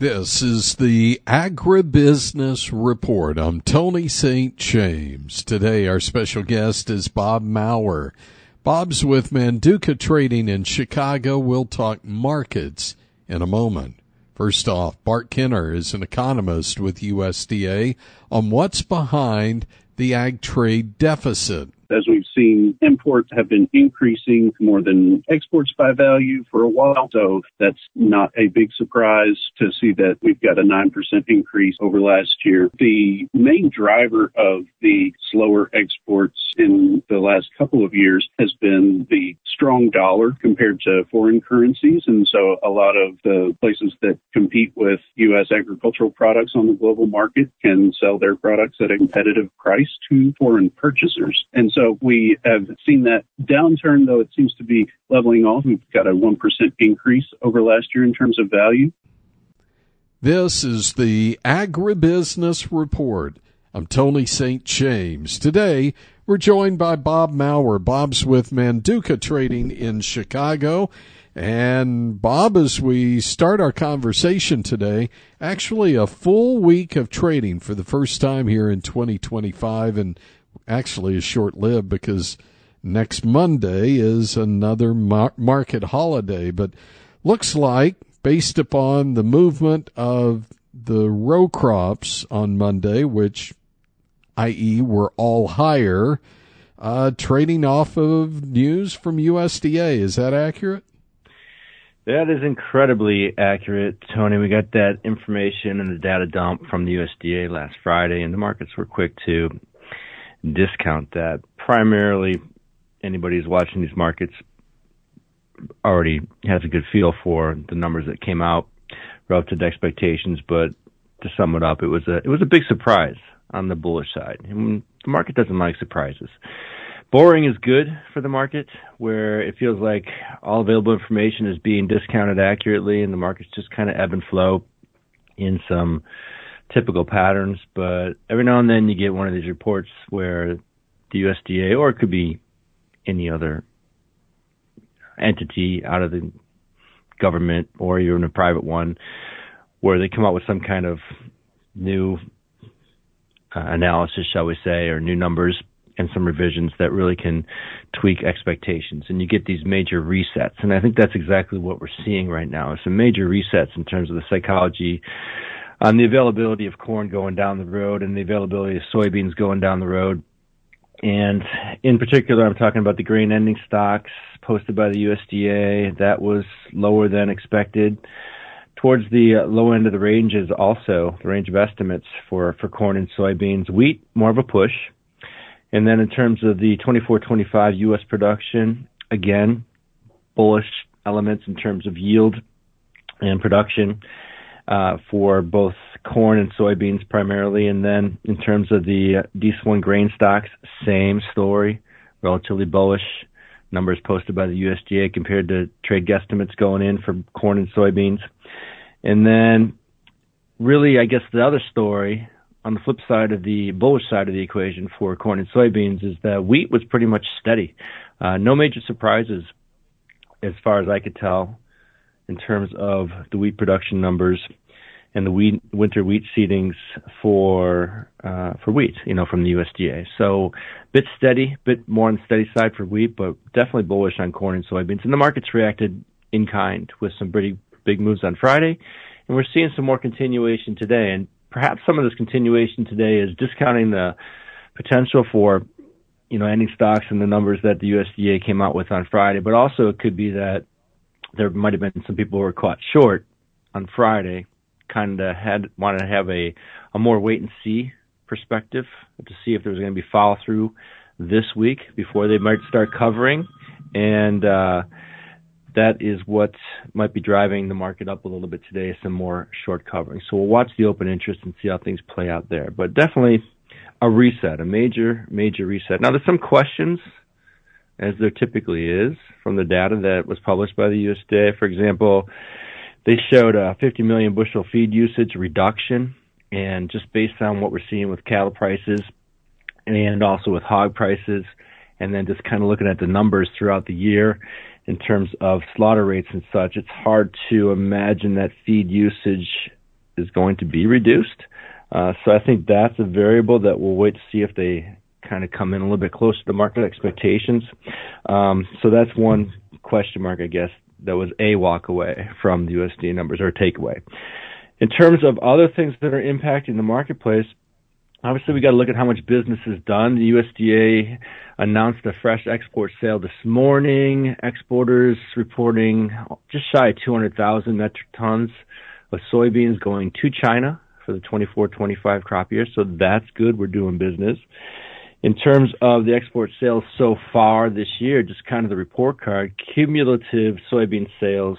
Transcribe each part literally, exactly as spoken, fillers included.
This is the Agribusiness Report. I'm Tony Saint James. Today our special guest is Bob Maurer. Bob's with Manduca Trading in Chicago. We'll talk markets in a moment. First off, Bart Kenner is an economist with U S D A on what's behind the ag trade deficit. As we've seen, imports have been increasing more than exports by value for a while, so that's not a big surprise to see that we've got a nine percent increase over last year. The main driver of the slower exports in the last couple of years has been the strong dollar compared to foreign currencies, and so a lot of the places that compete with U S agricultural products on the global market can sell their products at a competitive price to foreign purchasers. And so So we have seen that downturn, though it seems to be leveling off. We've got a one percent increase over last year in terms of value. This is the Agribusiness Report. I'm Tony Saint James. Today, we're joined by Bob Maurer. Bob's with Manduca Trading in Chicago. And Bob, as we start our conversation today, actually a full week of trading for the first time here in twenty twenty-five, and actually is short-lived because next Monday is another mar- market holiday. But looks like, based upon the movement of the row crops on Monday, which, that is, were all higher, uh, trading off of news from U S D A. Is that accurate? That is incredibly accurate, Tony. We got that information and the data dump from the U S D A last Friday, and the markets were quick to discount that. Primarily, anybody who's watching these markets already has a good feel for the numbers that came out relative to expectations. But to sum it up, it was a it was a big surprise on the bullish side. And the market doesn't like surprises. Boring is good for the market, where it feels like all available information is being discounted accurately, and the markets just kind of ebb and flow in some typical patterns. But every now and then you get one of these reports where the U S D A, or it could be any other entity out of the government or even a private one, where they come out with some kind of new uh, analysis, shall we say, or new numbers and some revisions that really can tweak expectations. And you get these major resets. And I think that's exactly what we're seeing right now. Some major resets in terms of the psychology on the availability of corn going down the road and the availability of soybeans going down the road. And in particular, I'm talking about the grain ending stocks posted by the U S D A. That was lower than expected. Towards the low end of the range is also the range of estimates for, for corn and soybeans. Wheat, more of a push. And then in terms of the twenty-four twenty-five U S production, again, bullish elements in terms of yield and production. Uh, for both corn and soybeans primarily. And then in terms of the uh, diesel and grain stocks, same story, relatively bullish numbers posted by the U S D A compared to trade guesstimates going in for corn and soybeans. And then really, I guess the other story on the flip side of the bullish side of the equation for corn and soybeans is that wheat was pretty much steady. Uh, no major surprises as far as I could tell in terms of the wheat production numbers and the wheat, winter wheat seedings for uh, for wheat, you know, from the U S D A. So bit steady, bit more on the steady side for wheat, but definitely bullish on corn and soybeans. And the markets reacted in kind with some pretty big moves on Friday, and we're seeing some more continuation today. And perhaps some of this continuation today is discounting the potential for, you know, ending stocks and the numbers that the U S D A came out with on Friday, but also it could be that there might have been some people who were caught short on Friday, kind of had wanted to have a, a more wait-and-see perspective to see if there was going to be follow-through this week before they might start covering. And uh, that is what might be driving the market up a little bit today, some more short covering. So we'll watch the open interest and see how things play out there. But definitely a reset, a major, major reset. Now, there's some questions, as there typically is, from the data that was published by the U S D A. For example, they showed a fifty million bushel feed usage reduction, and just based on what we're seeing with cattle prices and also with hog prices, and then just kind of looking at the numbers throughout the year in terms of slaughter rates and such, it's hard to imagine that feed usage is going to be reduced. Uh, so I think that's a variable that we'll wait to see if they kind of come in a little bit closer to market expectations. Um, so that's one question mark, I guess, that was a walk away from the U S D A numbers, or a takeaway. In terms of other things that are impacting the marketplace, obviously we got to look at how much business is done. The U S D A announced a fresh export sale this morning. Exporters reporting just shy of two hundred thousand metric tons of soybeans going to China for the twenty-four twenty-five crop year. So that's good. We're doing business. In terms of the export sales so far this year, just kind of the report card, cumulative soybean sales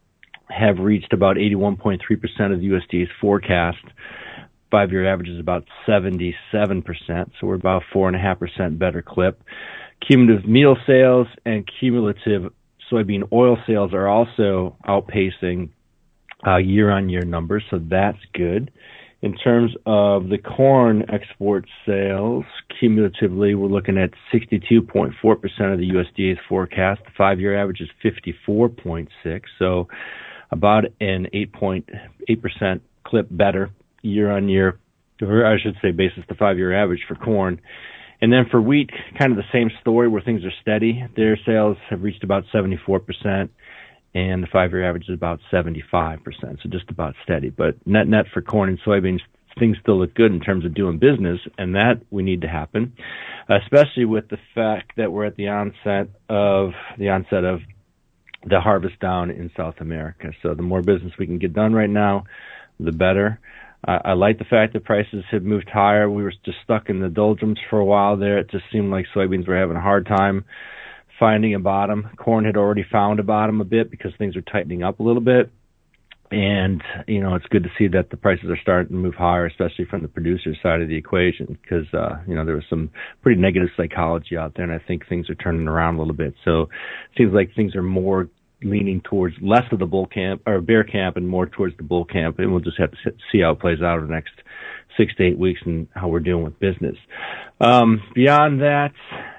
have reached about eighty-one point three percent of the U S D A's forecast. Five-year average is about seventy-seven percent, so we're about four point five percent better clip. Cumulative meal sales and cumulative soybean oil sales are also outpacing uh, year-on-year numbers, so that's good. In terms of the corn export sales, cumulatively, we're looking at sixty-two point four percent of the U S D A's forecast. The five-year average is fifty-four point six, so about an eight point eight percent clip better year-on-year, or I should say basis the five-year average for corn. And then for wheat, kind of the same story where things are steady. Their sales have reached about seventy-four percent, and the five-year average is about seventy-five percent, so just about steady. But net-net for corn and soybeans, things still look good in terms of doing business, and that we need to happen, especially with the fact that we're at the onset of the onset of the harvest down in South America. So the more business we can get done right now, the better. Uh, I like the fact that prices have moved higher. We were just stuck in the doldrums for a while there. It just seemed like soybeans were having a hard time finding a bottom. Corn had already found a bottom a bit because things are tightening up a little bit. And, you know, it's good to see that the prices are starting to move higher, especially from the producer side of the equation, because, uh, you know, there was some pretty negative psychology out there, and I think things are turning around a little bit. So it seems like things are more leaning towards less of the bull camp or bear camp and more towards the bull camp, and we'll just have to see how it plays out over the next six to eight weeks and how we're doing with business. Um, beyond that,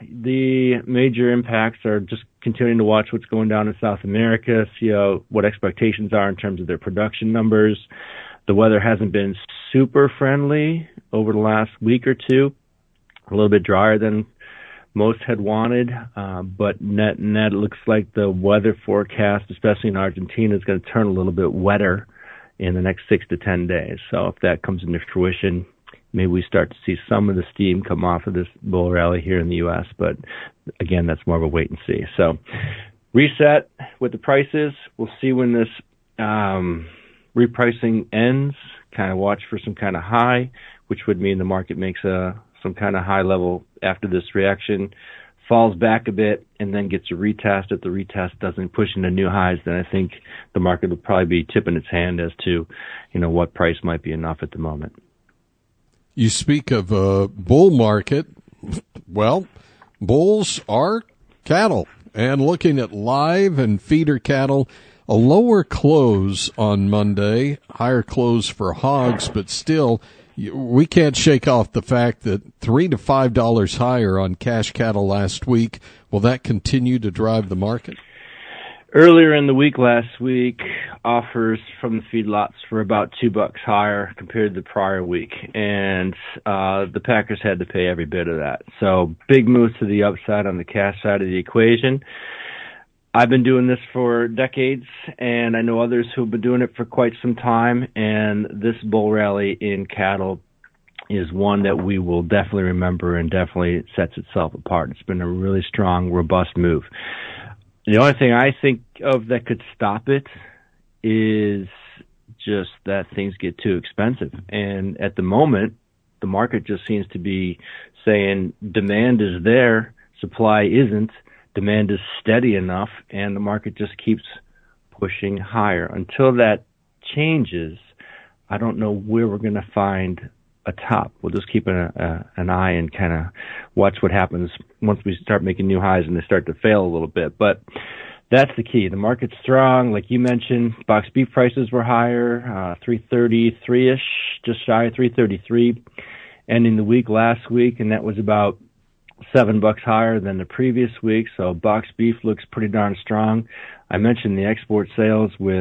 the major impacts are just continuing to watch what's going down in South America, see how, what expectations are in terms of their production numbers. The weather hasn't been super friendly over the last week or two, a little bit drier than most had wanted, uh, but net net it looks like the weather forecast, especially in Argentina, is going to turn a little bit wetter in the next six to ten days. So if that comes into fruition, maybe we start to see some of the steam come off of this bull rally here in the U S. But again, that's more of a wait and see. So reset with the prices. We'll see when this um, repricing ends. Kind of watch for some kind of high, which would mean the market makes a some kind of high level after this reaction, falls back a bit, and then gets a retest. If the retest doesn't push into new highs, then I think the market will probably be tipping its hand as to, you know, what price might be enough at the moment. You speak of a bull market. Well, bulls are cattle. And looking at live and feeder cattle, a lower close on Monday, higher close for hogs, but still, we can't shake off the fact that three to five dollars higher on cash cattle last week. Will that continue to drive the market? Earlier in the week, last week, offers from the feedlots were about two bucks higher compared to the prior week, and uh, the Packers had to pay every bit of that. So big moves to the upside on the cash side of the equation. I've been doing this for decades, and I know others who have been doing it for quite some time, and this bull rally in cattle is one that we will definitely remember and definitely sets itself apart. It's been a really strong, robust move. The only thing I think of that could stop it is just that things get too expensive. And at the moment, the market just seems to be saying demand is there, supply isn't. Demand is steady enough, and the market just keeps pushing higher. Until that changes, I don't know where we're going to find a top. We'll just keep an, a, an eye and kind of watch what happens once we start making new highs and they start to fail a little bit. But that's the key. The market's strong. Like you mentioned, box beef prices were higher, uh, three thirty-three-ish, just shy of three thirty-three, ending the week last week, and that was about seven bucks higher than the previous week. So box beef looks pretty darn strong. I mentioned the export sales with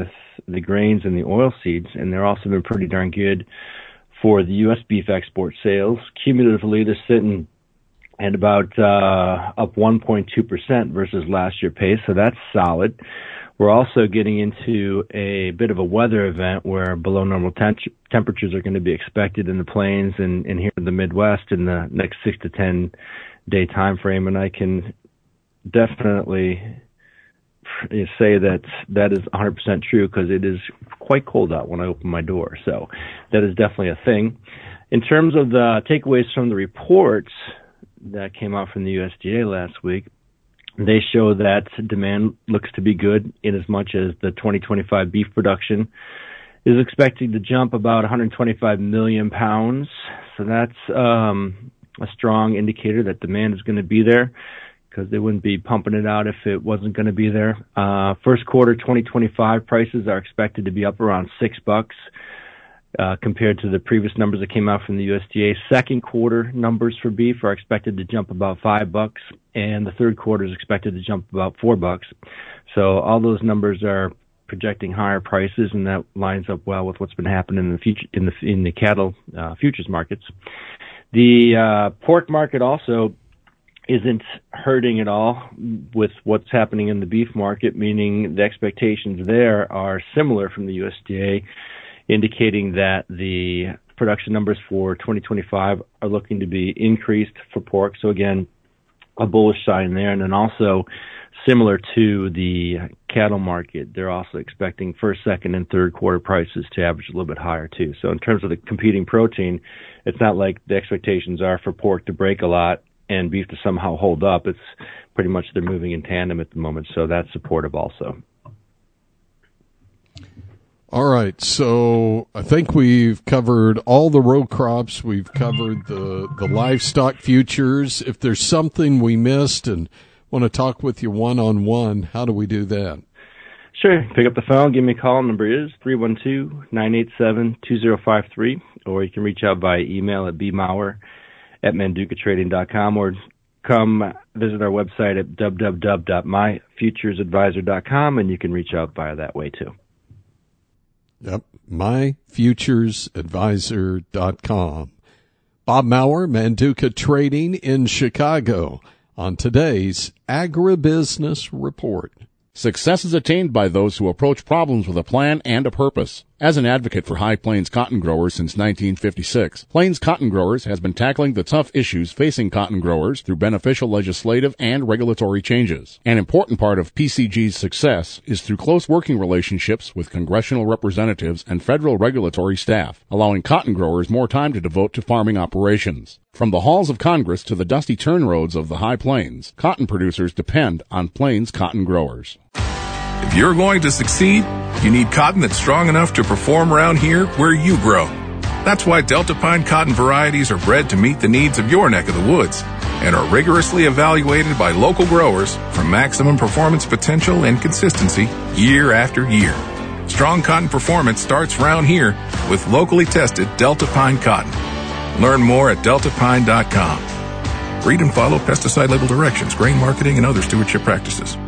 the grains and the oil seeds, and they're also been pretty darn good for the U S beef export sales. Cumulatively, they're sitting at about uh, up one point two percent versus last year pace, so that's solid. We're also getting into a bit of a weather event where below normal temp- temperatures are going to be expected in the plains and, and here in the Midwest in the next six to ten day time frame, and I can definitely say that that is one hundred percent true because it is quite cold out when I open my door. So that is definitely a thing. In terms of the takeaways from the reports that came out from the U S D A last week, they show that demand looks to be good in as much as the twenty twenty-five beef production is expected to jump about one hundred twenty-five million pounds. So that's um, a strong indicator that demand is going to be there, because they wouldn't be pumping it out if it wasn't going to be there. Uh, first quarter twenty twenty-five prices are expected to be up around six bucks uh, compared to the previous numbers that came out from the U S D A. Second quarter numbers for beef are expected to jump about five bucks, and the third quarter is expected to jump about four bucks. So all those numbers are projecting higher prices, and that lines up well with what's been happening in the future in the in the cattle uh, futures markets. The uh, pork market also isn't hurting at all with what's happening in the beef market, meaning the expectations there are similar from the U S D A, indicating that the production numbers for twenty twenty-five are looking to be increased for pork. So again, a bullish sign there. And then also similar to the cattle market, they're also expecting first, second, and third quarter prices to average a little bit higher too. So in terms of the competing protein, it's not like the expectations are for pork to break a lot and beef to somehow hold up. It's pretty much they're moving in tandem at the moment, so that's supportive also. All right, so I think we've covered all the row crops. We've covered the, the livestock futures. If there's something we missed and want to talk with you one-on-one, how do we do that? Sure. Pick up the phone. Give me a call. Number is three one two, nine eight seven, two zero five three, or you can reach out by email at b mauer at manduca trading dot com, or come visit our website at w w w dot my futures advisor dot com, and you can reach out via that way too. Yep, my futures advisor dot com. Bob Mauer, Manduca Trading in Chicago, on today's Agribusiness Report. Success is attained by those who approach problems with a plan and a purpose. As an advocate for High Plains cotton growers since nineteen fifty-six, Plains Cotton Growers has been tackling the tough issues facing cotton growers through beneficial legislative and regulatory changes. An important part of P C G's success is through close working relationships with congressional representatives and federal regulatory staff, allowing cotton growers more time to devote to farming operations. From the halls of Congress to the dusty turn roads of the High Plains, cotton producers depend on Plains Cotton Growers. If you're going to succeed, you need cotton that's strong enough to perform around here where you grow. That's why Delta Pine cotton varieties are bred to meet the needs of your neck of the woods and are rigorously evaluated by local growers for maximum performance potential and consistency year after year. Strong cotton performance starts around here with locally tested Delta Pine cotton. Learn more at delta pine dot com. Read and follow pesticide label directions, grain marketing, and other stewardship practices.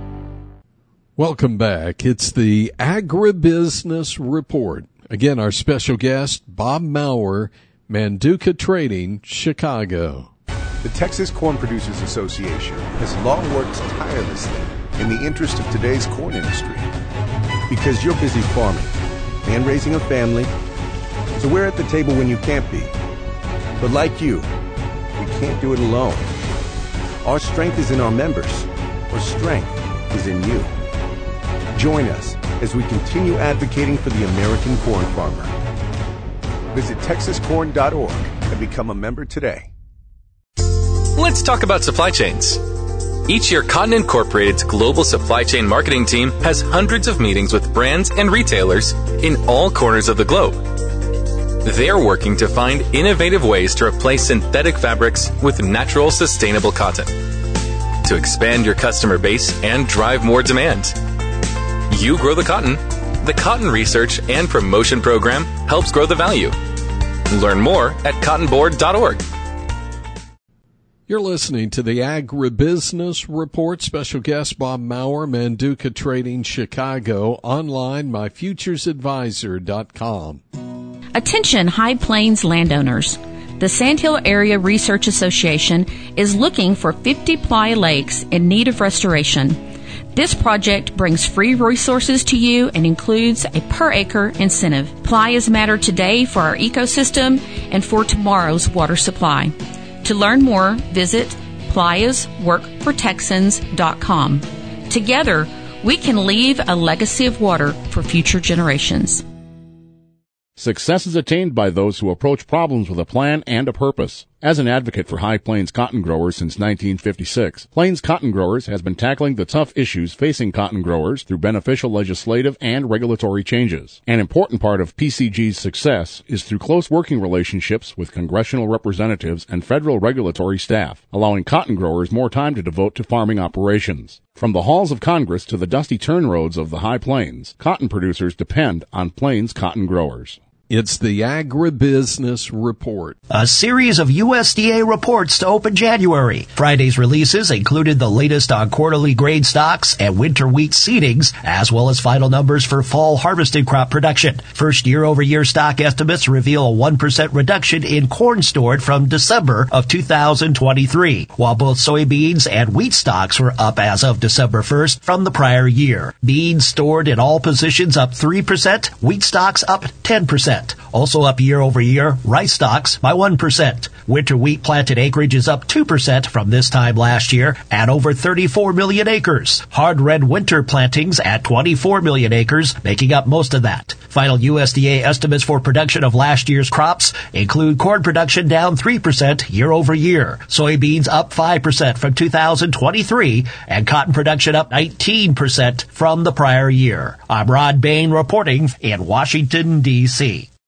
Welcome back. It's the Agribusiness Report. Again, our special guest, Bob Mauer, Manduca Trading, Chicago. The Texas Corn Producers Association has long worked tirelessly in the interest of today's corn industry. Because you're busy farming and raising a family, so we're at the table when you can't be. But like you, we can't do it alone. Our strength is in our members. Our strength is in you. Join us as we continue advocating for the American corn farmer. Visit texas corn dot org and become a member today. Let's talk about supply chains. Each year, Cotton Incorporated's global supply chain marketing team has hundreds of meetings with brands and retailers in all corners of the globe. They're working to find innovative ways to replace synthetic fabrics with natural, sustainable cotton, to expand your customer base and drive more demand. You grow the cotton. The Cotton Research and Promotion Program helps grow the value. Learn more at cotton board dot org. You're listening to the Agribusiness Report. Special guest Bob Maurer, Manduca Trading Chicago. Online, my futures advisor dot com. Attention High Plains landowners. The Sandhill Area Research Association is looking for fifty playa lakes in need of restoration. This project brings free resources to you and includes a per-acre incentive. Playas matter today for our ecosystem and for tomorrow's water supply. To learn more, visit playas work for texans dot com. Together, we can leave a legacy of water for future generations. Success is attained by those who approach problems with a plan and a purpose. As an advocate for High Plains cotton growers since nineteen fifty-six, Plains Cotton Growers has been tackling the tough issues facing cotton growers through beneficial legislative and regulatory changes. An important part of P C G's success is through close working relationships with congressional representatives and federal regulatory staff, allowing cotton growers more time to devote to farming operations. From the halls of Congress to the dusty turn roads of the High Plains, cotton producers depend on Plains Cotton Growers. It's the Agribusiness Report. A series of U S D A reports to open January. Friday's releases included the latest on quarterly grain stocks and winter wheat seedings, as well as final numbers for fall harvested crop production. First year-over-year stock estimates reveal a one percent reduction in corn stored from December of two thousand twenty-three, while both soybeans and wheat stocks were up as of December first from the prior year. Beans stored in all positions up three percent, wheat stocks up ten percent. Also up year over year, rice stocks by one percent. Winter wheat planted acreage is up two percent from this time last year at over thirty-four million acres. Hard red winter plantings at twenty-four million acres, making up most of that. Final U S D A estimates for production of last year's crops include corn production down three percent year over year, soybeans up five percent from two thousand twenty-three, and cotton production up nineteen percent from the prior year. I'm Rod Bain reporting in Washington, D C